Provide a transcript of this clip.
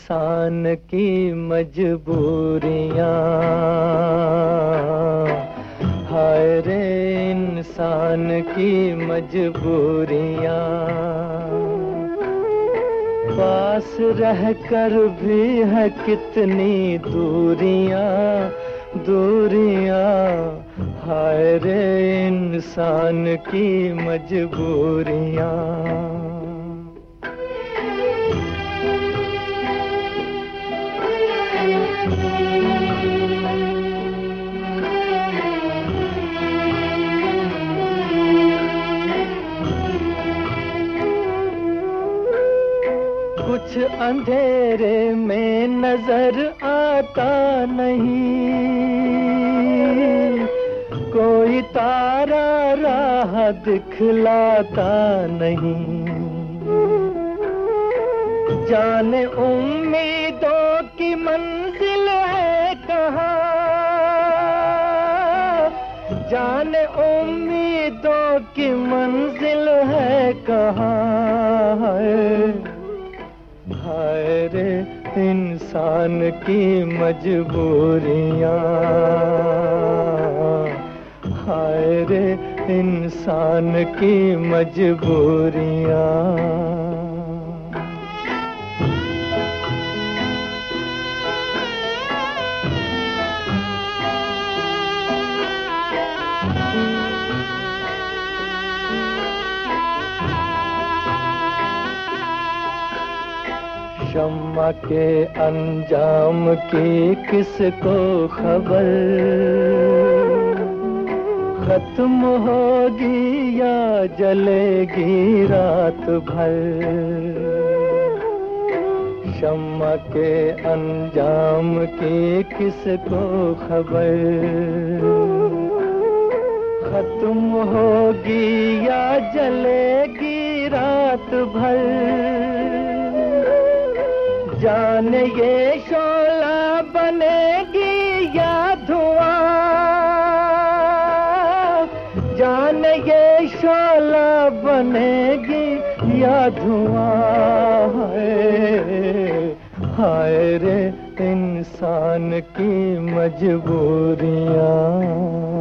इंसान की मजबूरियां, हाय रे इंसान की मजबूरियां। पास रहकर भी है कितनी दूरियां, दूरियां, हाय रे इंसान की मजबूरियां। कुछ अंधेरे में नजर आता नहीं, कोई तारा राह दिखलाता नहीं। जाने उम्मीदों की मंजिल है कहाँ, जाने उम्मीदों की मंजिल है कहाँ। हाय रे इंसान की मजबूरियां, हाय रे इंसान की मजबूरियां। शम्मा के अंजाम की किसको खबर, खत्म होगी या जलेगी रात भर। शम्मा के अंजाम की किसको खबर, खत्म होगी या जलेगी रात भर। जाने ये शोला बनेगी या धुआं, जाने ये शोला बनेगी या धुआं। हाय रे इंसान की मजबूरियां।